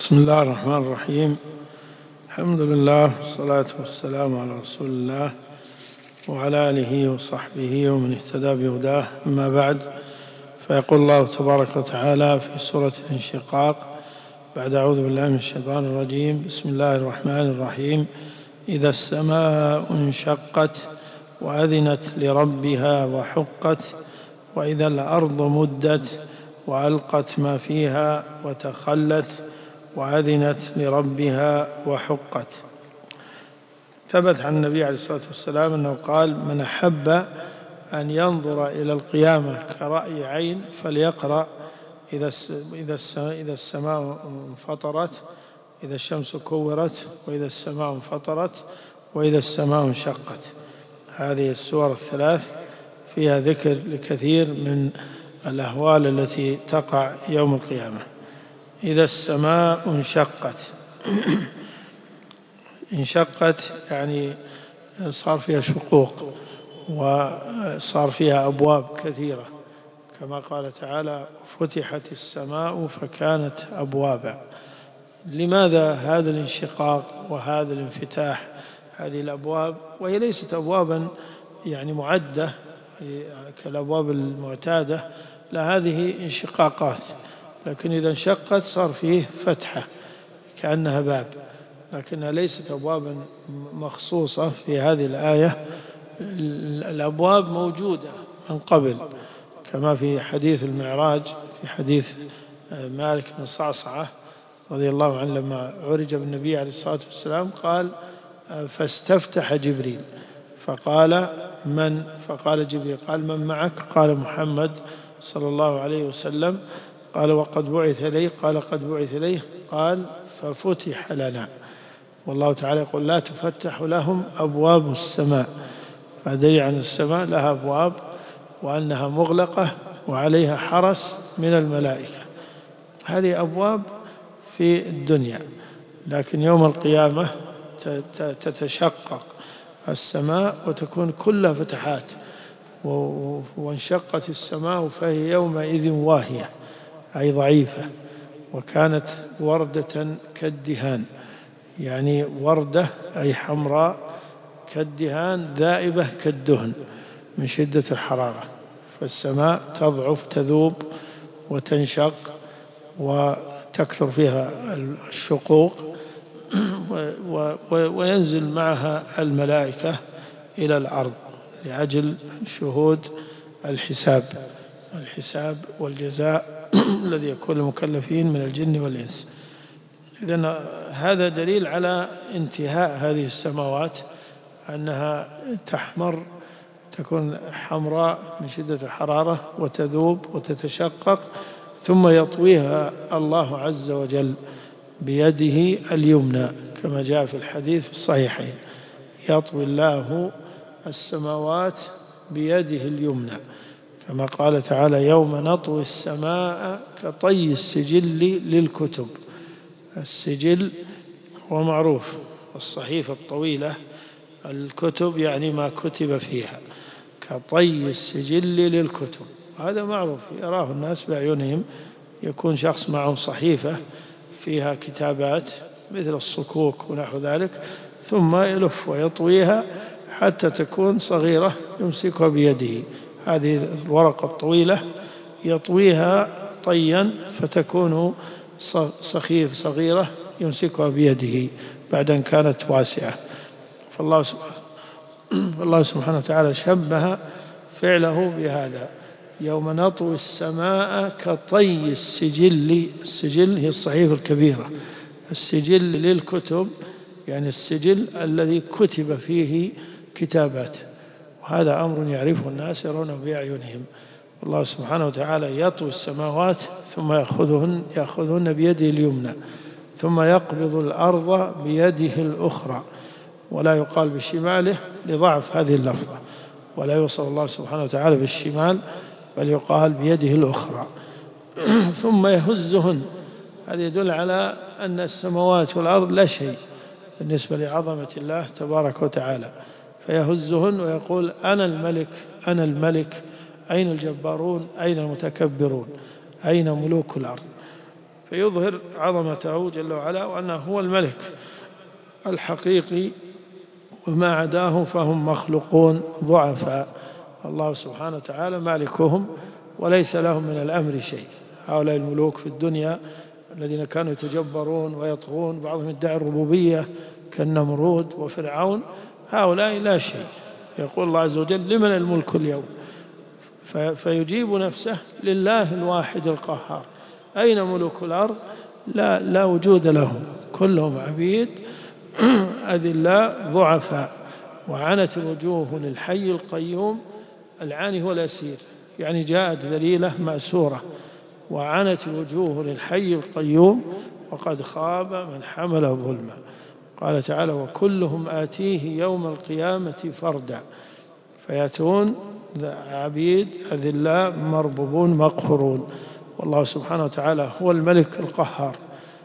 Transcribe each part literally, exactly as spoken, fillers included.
بسم الله الرحمن الرحيم. الحمد لله والصلاة والسلام على رسول الله وعلى آله وصحبه ومن اهتدى بهداه، أما بعد، فيقول الله تبارك وتعالى في سورة الانشقاق بعد أعوذ بالله من الشيطان الرجيم: بسم الله الرحمن الرحيم. إذا السماء انشقت وأذنت لربها وحقت، وإذا الأرض مدت وألقت ما فيها وتخلت وأذنت لربها وحقت. ثبت عن النبي عليه الصلاة والسلام أنه قال: من أحب أن ينظر إلى القيامة كرأي عين فليقرأ إذا إذا السماء انفطرت، إذا الشمس كورت، وإذا السماء انفطرت، وإذا السماء انشقت. هذه السور الثلاث فيها ذكر لكثير من الأهوال التي تقع يوم القيامة. إذا السماء انشقت انشقت يعني صار فيها شقوق وصار فيها أبواب كثيرة، كما قال تعالى: فتحت السماء فكانت أبوابا. لماذا هذا الانشقاق وهذا الانفتاح؟ هذه الأبواب وهي ليست أبوابا يعني معدة كالأبواب المعتادة، لا، هذه انشقاقات، لكن إذا انشقت صار فيه فتحة كأنها باب، لكنها ليست أبوابا مخصوصة في هذه الآية. الأبواب موجودة من قبل، كما في حديث المعراج، في حديث مالك بن صعصعة رضي الله عنه لما عرج بالنبي عليه الصلاة والسلام قال: فاستفتح جبريل فقال: من؟ فقال جبريل: قال: من معك؟ قال: محمد صلى الله عليه وسلم. قال: وقد بعث إليه؟ قال: قد بعث إليه. قال: ففتح لنا. والله تعالى يقول: لا تفتح لهم أبواب السماء. فدليل عن السماء لها أبواب وأنها مغلقة وعليها حرس من الملائكة. هذه أبواب في الدنيا، لكن يوم القيامة تتشقق السماء وتكون كلها فتحات، وانشقت السماء فهي يومئذ واهية أي ضعيفة، وكانت وردة كالدهان، يعني وردة أي حمراء كالدهان ذائبة كالدهن من شدة الحرارة. فالسماء تضعف تذوب وتنشق وتكثر فيها الشقوق وينزل معها الملائكة إلى الأرض لأجل شهود الحساب الحساب والجزاء الذي يكون المكلفين من الجن والإنس. إذن هذا دليل على انتهاء هذه السماوات، أنها تحمر، تكون حمراء من شدة الحرارة وتذوب وتتشقق، ثم يطويها الله عز وجل بيده اليمنى، كما جاء في الحديث في الصحيحين: يطوي الله السماوات بيده اليمنى، كما قال تعالى: يوم نطوي السماء كطي السجل للكتب. السجل هو معروف، الصحيفة الطويلة، الكتب يعني ما كتب فيها، كطي السجل للكتب. هذا معروف يراه الناس بأعينهم، يكون شخص معه صحيفة فيها كتابات مثل الصكوك ونحو ذلك، ثم يلف ويطويها حتى تكون صغيرة يمسكها بيده. هذه الورقة الطويلة يطويها طيا فتكون صخيف صغيرة يمسكها بيده بعد أن كانت واسعة. فالله سبحانه, فالله سبحانه وتعالى شبه فعله بهذا: يوم نطوي السماء كطي السجل. السجل هي الصحيفة الكبيرة، السجل للكتب يعني السجل الذي كتب فيه كتابات، وهذا أمر يعرفه الناس يرونه بأعينهم. الله سبحانه وتعالى يطوي السماوات ثم يأخذهن, يأخذهن بيده اليمنى، ثم يقبض الأرض بيده الأخرى، ولا يقال بشماله لضعف هذه اللفظة، ولا يوصف الله سبحانه وتعالى بالشمال، بل يقال بيده الأخرى ثم يهزهن. هذا يدل على أن السماوات والأرض لا شيء بالنسبة لعظمة الله تبارك وتعالى. فيهزهن ويقول: أنا الملك، أنا الملك، أين الجبارون، أين المتكبرون، أين ملوك الأرض؟ فيظهر عظمته جل وعلا وأنه هو الملك الحقيقي، وما عداه فهم مخلوقون ضعفاء. الله سبحانه وتعالى مالكهم وليس لهم من الأمر شيء. هؤلاء الملوك في الدنيا الذين كانوا يتجبرون ويطغون، بعضهم يدعي الربوبية كالنمرود وفرعون، هؤلاء لا شيء. يقول الله عز وجل: لمن الملك اليوم؟ فيجيب نفسه: لله الواحد القهار. أين ملوك الأرض؟ لا, لا وجود لهم، كلهم عبيد أذلاء ضعفاء. وعنت الوجوه للحي القيوم. العاني هو الأسير، يعني جاءت ذليلة مأسورة. وعنت الوجوه للحي القيوم وقد خاب من حمل ظلما. قال تعالى: وكلهم آتيه يوم القيامة فردا. فيأتون عبيد أذلاء مربوبون مقهورون. والله سبحانه وتعالى هو الملك القهار،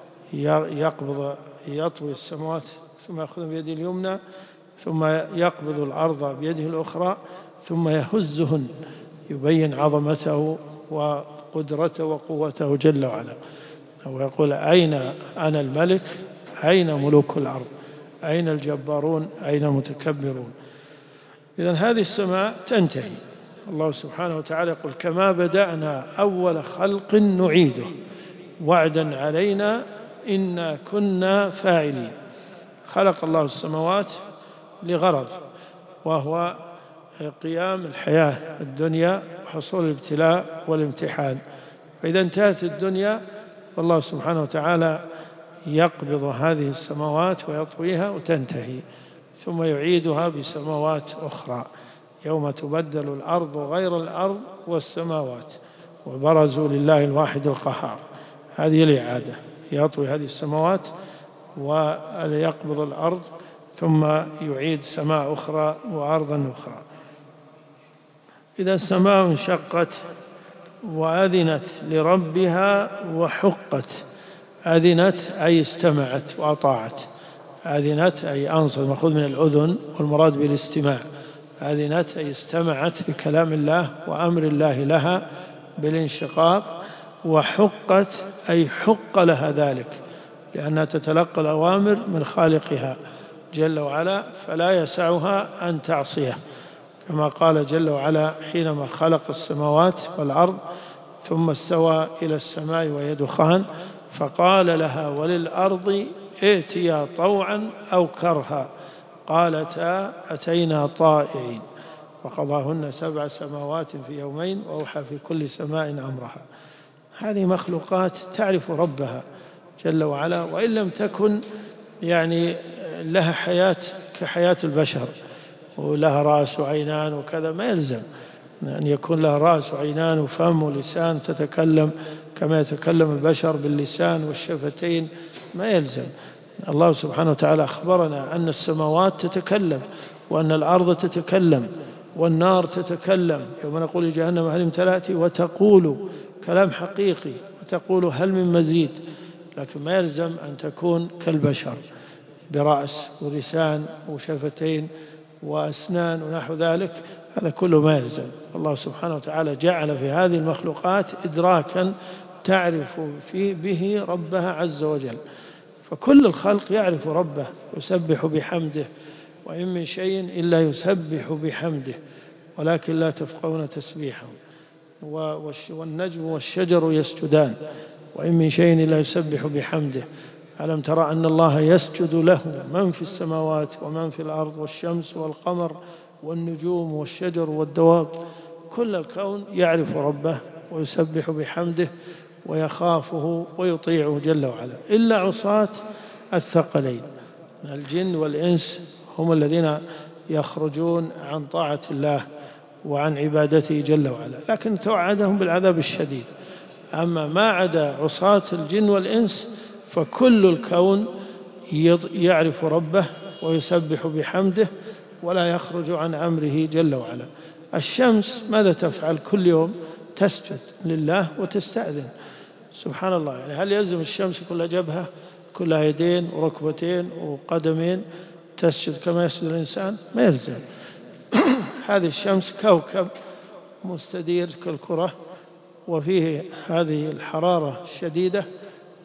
يقبض يطوي السماوات ثم يأخذ بيده اليمنى، ثم يقبض الأرض بيده الأخرى، ثم يهزهن، يبين عظمته وقدرته وقوته جل وعلا. ويقول: أين أنا الملك؟ أين ملوك الأرض؟ أين الجبارون؟ أين المتكبرون؟ إذن هذه السماء تنتهي. الله سبحانه وتعالى يقول: كما بدأنا أول خلق نعيده وعدا علينا إنا كنا فاعلين. خلق الله السماوات لغرض، وهو قيام الحياة الدنيا وحصول الابتلاء والامتحان. فإذا انتهت الدنيا فالله سبحانه وتعالى يقبض هذه السماوات ويطويها وتنتهي، ثم يعيدها بسماوات أخرى يوم تبدل الأرض غير الأرض والسماوات وبرزوا لله الواحد القهار. هذه الإعادة، يطوي هذه السماوات ويقبض الأرض ثم يعيد سماء أخرى وأرضا أخرى. إذا السماء انشقت وأذنت لربها وحقت. أذنت أي استمعت وأطاعت. أذنت أي أنصت، مأخوذ من الأذن والمراد بالاستماع. أذنت أي استمعت لكلام الله وأمر الله لها بالانشقاق. وحقت أي حق لها ذلك، لأنها تتلقى الأوامر من خالقها جل وعلا، فلا يسعها أن تعصيه، كما قال جل وعلا حينما خلق السماوات والأرض ثم استوى إلى السماء وهي دخان فقال لها وللأرض ائتيا طوعا أو كرها قالتا أتينا طائعين وقضاهن سبع سماوات في يومين وأوحى في كل سماء أمرها. هذه مخلوقات تعرف ربها جل وعلا، وإن لم تكن يعني لها حياة كحياة البشر ولها رأس وعينان وكذا، ما يلزم أن يكون لها رأس وعينان وفم ولسان تتكلم كما يتكلم البشر باللسان والشفتين، ما يلزم. الله سبحانه وتعالى أخبرنا أن السماوات تتكلم وأن الأرض تتكلم والنار تتكلم. يوم نقول لجهنم هل امتلأت وتقول كلام حقيقي وتقول هل من مزيد، لكن ما يلزم أن تكون كالبشر برأس ولسان وشفتين وأسنان ونحو ذلك، هذا كله ما يلزم. الله سبحانه وتعالى جعل في هذه المخلوقات إدراكا تعرف فيه به ربها عز وجل. فكل الخلق يعرف ربه يسبح بحمده، وإن من شيء إلا يسبح بحمده ولكن لا تفقهون تسبيحهم. والنجم والشجر يسجدان وإن من شيء إلا يسبح بحمده. ألم ترى أن الله يسجد له من في السماوات ومن في الأرض والشمس والقمر والنجوم والشجر والدواب. كل الكون يعرف ربه ويسبح بحمده ويخافه ويطيعه جل وعلا، إلا عصاة الثقلين الجن والإنس، هم الذين يخرجون عن طاعة الله وعن عبادته جل وعلا، لكن توعدهم بالعذاب الشديد. أما ما عدا عصاة الجن والإنس فكل الكون يعرف ربه ويسبح بحمده ولا يخرج عن أمره جل وعلا. الشمس ماذا تفعل كل يوم؟ تسجد لله وتستأذن. سبحان الله، يعني هل يلزم الشمس كلها جبهة كلها يدين وركبتين وقدمين تسجد كما يسجد الإنسان؟ ما يلزم. هذه الشمس كوكب مستدير كالكرة وفيه هذه الحرارة الشديدة،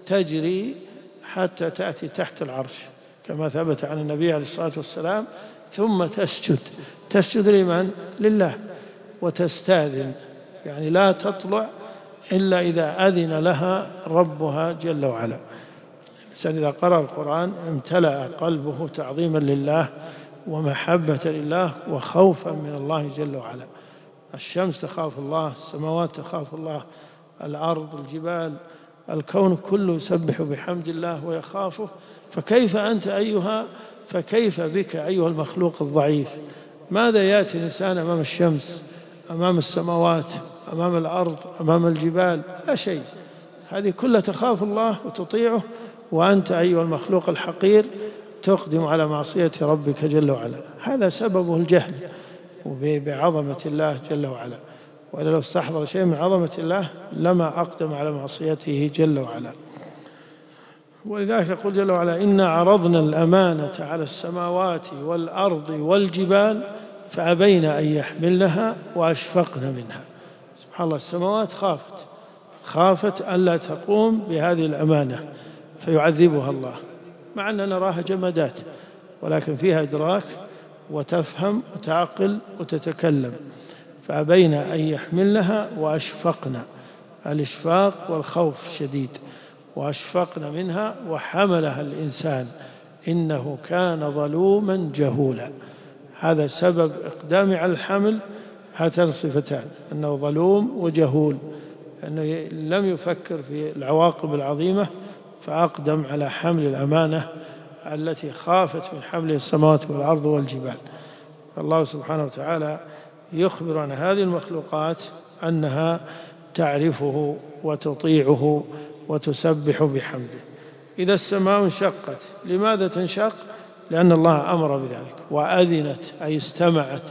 تجري حتى تأتي تحت العرش كما ثبت عن النبي عليه الصلاة والسلام، ثم تسجد. تسجد لمن؟ لله، وتستأذن، يعني لا تطلع إلا إذا أذن لها ربها جل وعلا. الإنسان إذا قرأ القرآن امتلأ قلبه تعظيما لله ومحبة لله وخوفا من الله جل وعلا. الشمس تخاف الله، السماوات تخاف الله، الأرض، الجبال، الكون كله يسبح بحمد الله ويخافه. فكيف أنت أيها فكيف بك أيها المخلوق الضعيف؟ ماذا يأتي الإنسان أمام الشمس، أمام السماوات، أمام الأرض، أمام الجبال؟ لا شيء. هذه كلها تخاف الله وتطيعه، وأنت أيها المخلوق الحقير تقدم على معصية ربك جل وعلا. هذا سببه الجهل بعظمة الله جل وعلا، وإذا لو استحضر شيء من عظمة الله لما أقدم على معصيته جل وعلا. ولذلك يقول جل وعلا: إنا عرضنا الأمانة على السماوات والأرض والجبال فأبين أن يحملنها وأشفقن منها. سبحان الله، السماوات خافت خافت ألا تقوم بهذه الأمانة فيعذبها الله، مع أن نراها جمادات ولكن فيها إدراك وتفهم وتعقل وتتكلم. فأبين أن يحملنها وأشفقن، الإشفاق والخوف الشديد، وأشفقن منها وحملها الإنسان إنه كان ظلوما جهولا. هذا سبب إقدام على الحمل هاتان الصفتان، أنه ظلوم وجهول، أنه لم يفكر في العواقب العظيمة فأقدم على حمل الأمانة التي خافت من حمل السماوات والأرض والجبال. الله سبحانه وتعالى يخبر عن هذه المخلوقات أنها تعرفه وتطيعه وتسبح بحمده. إذا السماء انشقت، لماذا تنشق؟ لأن الله أمر بذلك، وأذنت أي استمعت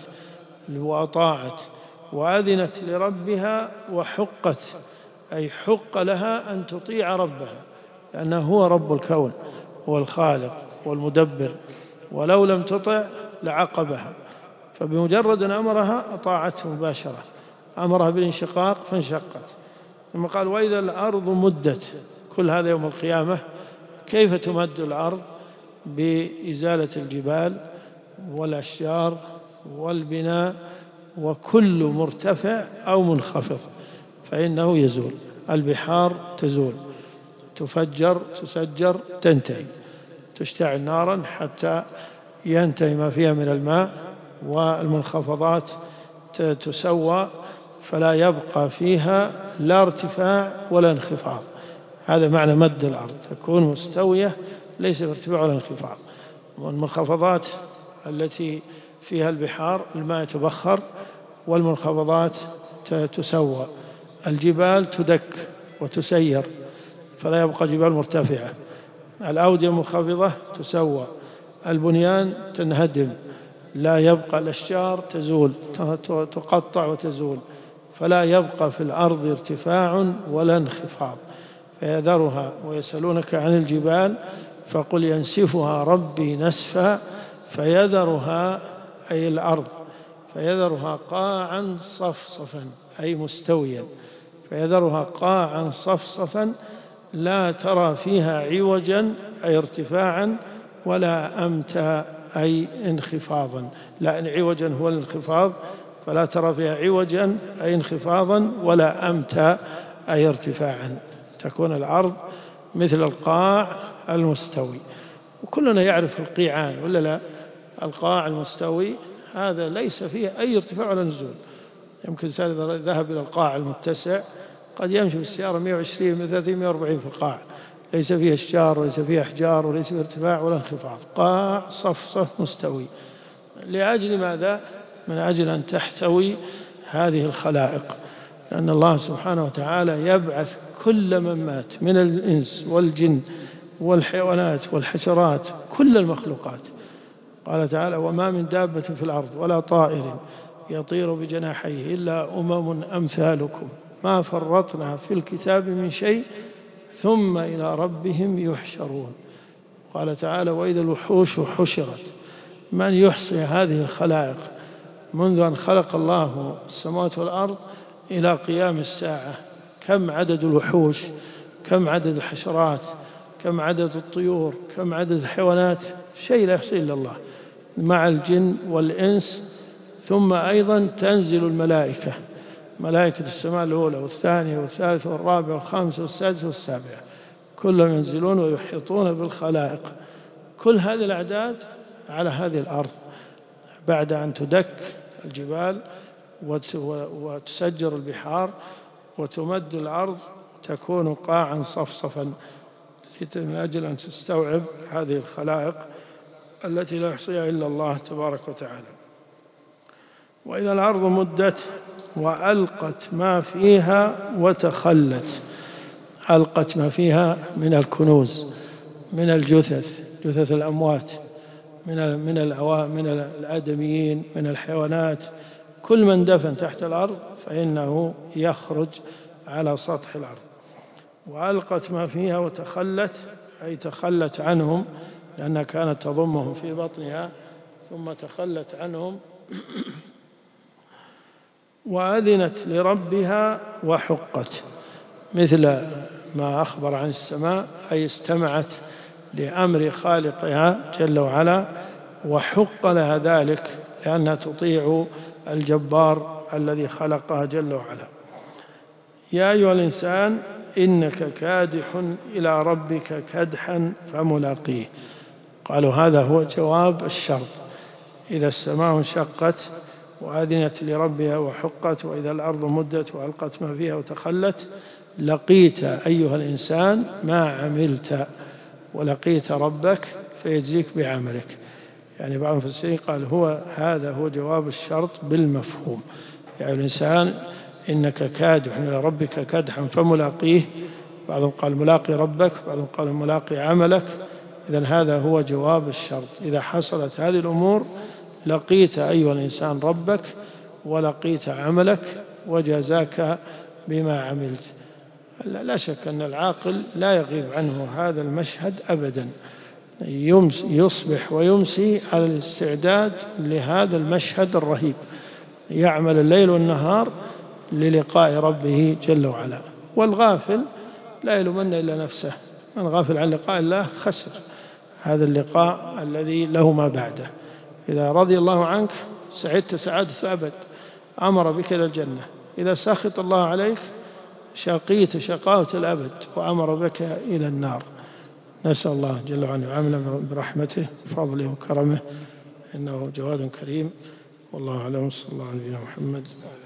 وأطاعت، وأذنت لربها وحقت أي حق لها أن تطيع ربها، لأنه هو رب الكون، هو الخالق والمدبر، ولو لم تطع لعقبها. فبمجرد أن أمرها أطاعته مباشرة، أمرها بالانشقاق فانشقت. ثم قال: وإذا الأرض مدت، كل هذا يوم القيامة. كيف تمد الأرض؟ بإزالة الجبال والأشجار والبناء، وكل مرتفع أو منخفض فإنه يزول. البحار تزول، تفجر، تسجر، تنتهي، تشتعل نارا حتى ينتهي ما فيها من الماء، والمنخفضات تسوى فلا يبقى فيها لا ارتفاع ولا انخفاض. هذا معنى مد الأرض، تكون مستوية ليس في ارتفاع ولا انخفاض. والمنخفضات التي فيها البحار الماء يتبخر، والمنخفضات تسوى. الجبال تدك وتسير فلا يبقى جبال مرتفعة. الأودية المنخفضة تسوى. البنيان تنهدم، لا يبقى. الأشجار تزول، تقطع وتزول، فلا يبقى في الأرض ارتفاع ولا انخفاض. فيذرها. ويسألونك عن الجبال فقل ينسفها ربي نسفا فيذرها أي الأرض فيذرها قاعا صفصفا أي مستويا، فيذرها قاعا صفصفا لا ترى فيها عوجا أي ارتفاعا ولا أمتا أي انخفاضا. لا، عوجا هو الانخفاض، فلا ترى فيها عوجا أي انخفاضا ولا أمتا أي ارتفاعا. تكون الأرض مثل القاع المستوي. وكلنا يعرف القيعان ولا لا؟ القاع المستوي هذا ليس فيه أي ارتفاع ولا نزول. يمكن الإنسان إذا ذهب إلى القاع المتسع قد يمشي بالسيارة مئة وعشرين مئة وثلاثين مئة وأربعين في القاع، ليس فيه أشجار وليس فيه أحجار وليس فيه ارتفاع ولا انخفاض، قاع صفصف مستوي. لأجل ماذا؟ من أجل أن تحتوي هذه الخلائق، لأن الله سبحانه وتعالى يبعث كل من مات من الإنس والجن والحيوانات والحشرات، كل المخلوقات. قال تعالى: وما من دابة في الأرض ولا طائر يطير بجناحيه إلا أمم أمثالكم ما فرطنا في الكتاب من شيء ثم إلى ربهم يحشرون. قال تعالى: وإذا الوحوش حشرت. من يحصي هذه الخلائق منذ أن خلق الله السماوات والأرض إلى قيام الساعة؟ كم عدد الوحوش كم عدد الحشرات، كم عدد الطيور، كم عدد الحيوانات، شيء لا يحصي إلا الله، مع الجن والإنس. ثم أيضا تنزل الملائكة، ملائكة السماء الأولى والثانية والثالثة والرابعة والخامسة والسادسة والسابعة، كلهم ينزلون ويحيطون بالخلائق. كل هذه الأعداد على هذه الأرض بعد أن تدك الجبال وتسجر البحار وتمد الأرض تكون قاعا صفصفا من أجل أن تستوعب هذه الخلائق التي لا يحصيها إلا الله تبارك وتعالى. وإذا الأرض مدت وألقت ما فيها وتخلت، ألقت ما فيها من الكنوز، من الجثث، جثث الأموات، من من من الآدميين، من الحيوانات، كل من دفن تحت الأرض فإنه يخرج على سطح الأرض. وألقت ما فيها وتخلت، أي تخلت عنهم لأنها كانت تضمهم في بطنها ثم تخلت عنهم. وأذنت لربها وحقت، مثل ما أخبر عن السماء، أي استمعت لأمر خالقها جل وعلا وحق لها ذلك لأنها تطيع الجبار الذي خلقها جل وعلا. يا أيها الإنسان إنك كادح إلى ربك كدحا فملاقيه. قالوا هذا هو جواب الشرط. إذا السماء انشقت وأذنت لربها وحقت وإذا الأرض مدت وألقت ما فيها وتخلت لقيت أيها الإنسان ما عملت ولقيت ربك فيجزيك بعملك. يعني بعض المفسرين قال هو هذا هو جواب الشرط بالمفهوم. يعني الإنسان إنك كادح إلى ربك كدحا فملاقيه، بعضهم قال ملاقي ربك، بعضهم قال ملاقي عملك. إذن هذا هو جواب الشرط. إذا حصلت هذه الأمور لقيت أيها الإنسان ربك ولقيت عملك وجزاك بما عملت. لا شك أن العاقل لا يغيب عنه هذا المشهد أبدا، يصبح ويمسي على الاستعداد لهذا المشهد الرهيب، يعمل الليل والنهار للقاء ربه جل وعلا. والغافل لا يلومن إلا نفسه، من غافل عن لقاء الله خسر هذا اللقاء الذي له ما بعده. إذا رضي الله عنك سعدت سعادة الأبد، أمر بك إلى الجنة. إذا سخط الله عليك شقيت شقاوة الأبد وأمر بك إلى النار. نسأل الله جل وعلا يعاملنا برحمته بفضله وكرمه، إنه جواد كريم. والله أعلم. صلى الله على نبينا محمد.